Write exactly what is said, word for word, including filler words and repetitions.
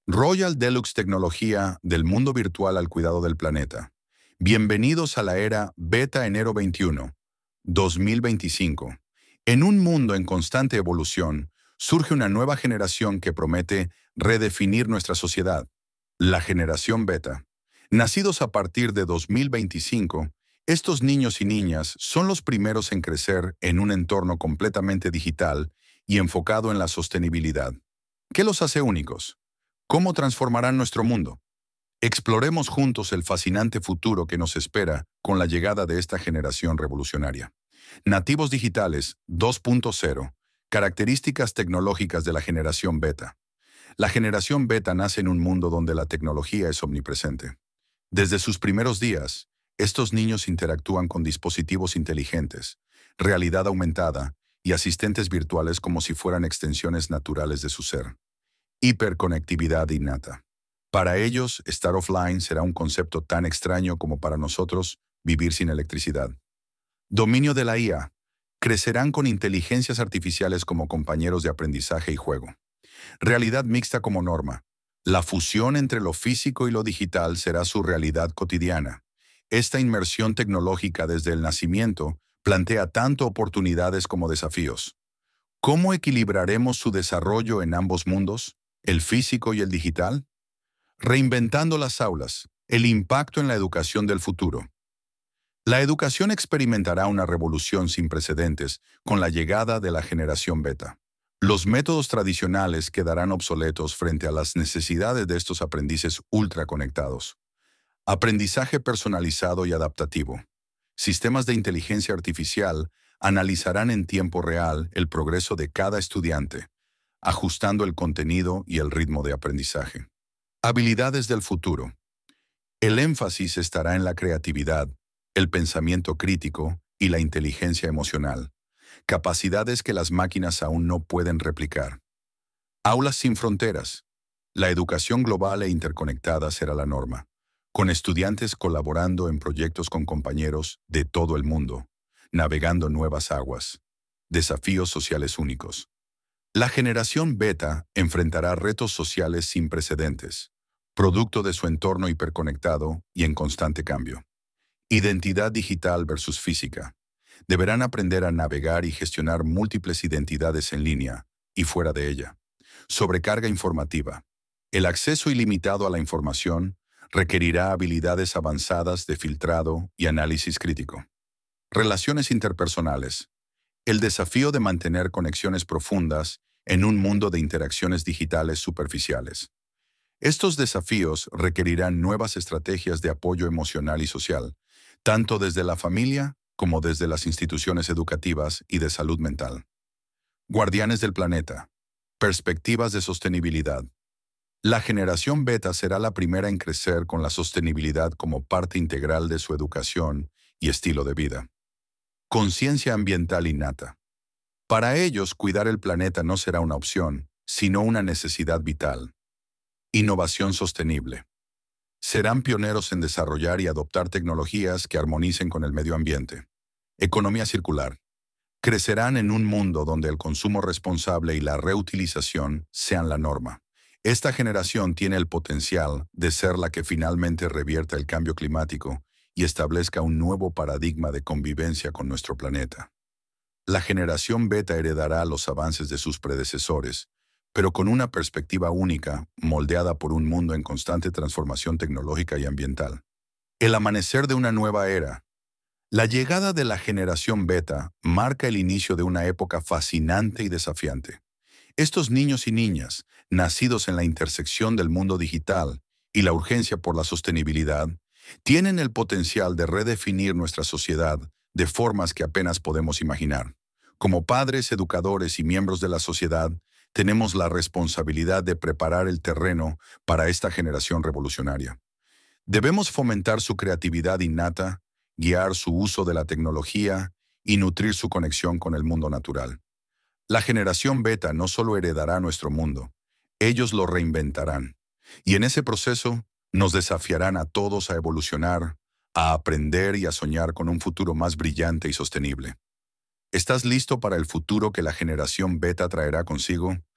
Royal Deluxe Tecnología del mundo virtual al cuidado del planeta. Bienvenidos a la era Beta enero veintiuno, dos mil veinticinco. En un mundo en constante evolución, surge una nueva generación que promete redefinir nuestra sociedad. La generación Beta. Nacidos a partir de dos mil veinticinco, estos niños y niñas son los primeros en crecer en un entorno completamente digital y enfocado en la sostenibilidad. ¿Qué los hace únicos? ¿Cómo transformarán nuestro mundo? Exploremos juntos el fascinante futuro que nos espera con la llegada de esta generación revolucionaria. Nativos digitales dos punto cero. Características tecnológicas de la generación Beta. La generación Beta nace en un mundo donde la tecnología es omnipresente. Desde sus primeros días, estos niños interactúan con dispositivos inteligentes, realidad aumentada y asistentes virtuales como si fueran extensiones naturales de su ser. Hiperconectividad innata. Para ellos, estar offline será un concepto tan extraño como para nosotros vivir sin electricidad. Dominio de la I A. Crecerán con inteligencias artificiales como compañeros de aprendizaje y juego. Realidad mixta como norma. La fusión entre lo físico y lo digital será su realidad cotidiana. Esta inmersión tecnológica desde el nacimiento plantea tanto oportunidades como desafíos. ¿Cómo equilibraremos su desarrollo en ambos mundos, el físico y el digital? Reinventando las aulas, el impacto en la educación del futuro. La educación experimentará una revolución sin precedentes con la llegada de la generación Beta. Los métodos tradicionales quedarán obsoletos frente a las necesidades de estos aprendices ultraconectados. Aprendizaje personalizado y adaptativo. Sistemas de inteligencia artificial analizarán en tiempo real el progreso de cada estudiante, ajustando el contenido y el ritmo de aprendizaje. Habilidades del futuro. El énfasis estará en la creatividad, el pensamiento crítico y la inteligencia emocional, capacidades que las máquinas aún no pueden replicar. Aulas sin fronteras. La educación global e interconectada será la norma, con estudiantes colaborando en proyectos con compañeros de todo el mundo, navegando nuevas aguas. Desafíos sociales únicos. La generación Beta enfrentará retos sociales sin precedentes, producto de su entorno hiperconectado y en constante cambio. Identidad digital versus física. Deberán aprender a navegar y gestionar múltiples identidades en línea y fuera de ella. Sobrecarga informativa. El acceso ilimitado a la información requerirá habilidades avanzadas de filtrado y análisis crítico. Relaciones interpersonales. El desafío de mantener conexiones profundas en un mundo de interacciones digitales superficiales. Estos desafíos requerirán nuevas estrategias de apoyo emocional y social, tanto desde la familia como desde las instituciones educativas y de salud mental. Guardianes del planeta. Perspectivas de sostenibilidad. La generación Beta será la primera en crecer con la sostenibilidad como parte integral de su educación y estilo de vida. Conciencia ambiental innata. Para ellos, cuidar el planeta no será una opción, sino una necesidad vital. Innovación sostenible. Serán pioneros en desarrollar y adoptar tecnologías que armonicen con el medio ambiente. Economía circular. Crecerán en un mundo donde el consumo responsable y la reutilización sean la norma. Esta generación tiene el potencial de ser la que finalmente revierta el cambio climático y establezca un nuevo paradigma de convivencia con nuestro planeta. La generación Beta heredará los avances de sus predecesores, pero con una perspectiva única, moldeada por un mundo en constante transformación tecnológica y ambiental. El amanecer de una nueva era. La llegada de la generación Beta marca el inicio de una época fascinante y desafiante. Estos niños y niñas, nacidos en la intersección del mundo digital y la urgencia por la sostenibilidad, tienen el potencial de redefinir nuestra sociedad de formas que apenas podemos imaginar. Como padres, educadores y miembros de la sociedad, tenemos la responsabilidad de preparar el terreno para esta generación revolucionaria. Debemos fomentar su creatividad innata, guiar su uso de la tecnología y nutrir su conexión con el mundo natural. La generación Beta no solo heredará nuestro mundo, ellos lo reinventarán. Y en ese proceso nos desafiarán a todos a evolucionar, a aprender y a soñar con un futuro más brillante y sostenible. ¿Estás listo para el futuro que la generación Beta traerá consigo?